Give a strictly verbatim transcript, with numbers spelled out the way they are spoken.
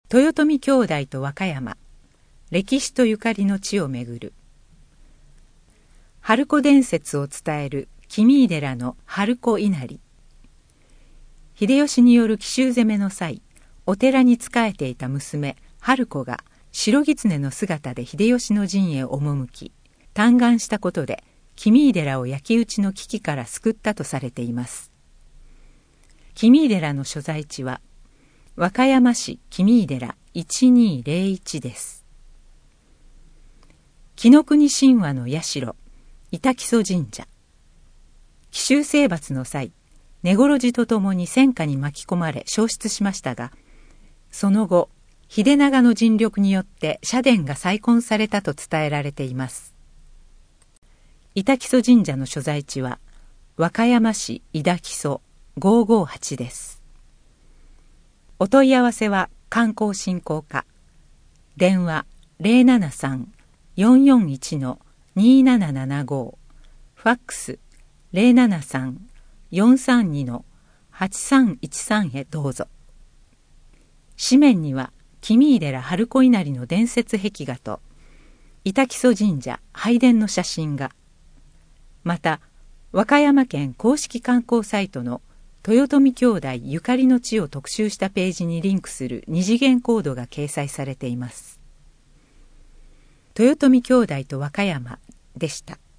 豊臣兄弟と和歌山、歴史とゆかりの地をめぐる。春子伝説を伝える君井寺の春子稲荷。秀吉による奇襲攻めの際、お寺に仕えていた娘春子が白狐の姿で秀吉の陣へ赴き、嘆願したことで君井寺を焼き討ちの危機から救ったとされています。君井寺の所在地は和歌山市君井寺いちにーぜろいちです。紀ノ国神話の社板木曽神社。奇襲征伐の際、根来路とともに戦火に巻き込まれ焼失しましたが、その後秀長の尽力によって社殿が再建されたと伝えられています。板木曽神社の所在地は和歌山市井田木曽ごーごーはちです。お問い合わせは観光振興課、電話 ゼロななさん よんよんいち にーななななご、ファックス ゼロななさん よんさんに はちさんいちさん へどうぞ。紙面には君井寺春子稲荷の伝説壁画と板木曽神社拝殿の写真が、また和歌山県公式観光サイトの豊臣兄弟ゆかりの地を特集したページにリンクする二次元コードが掲載されています。豊臣兄弟と和歌山でした。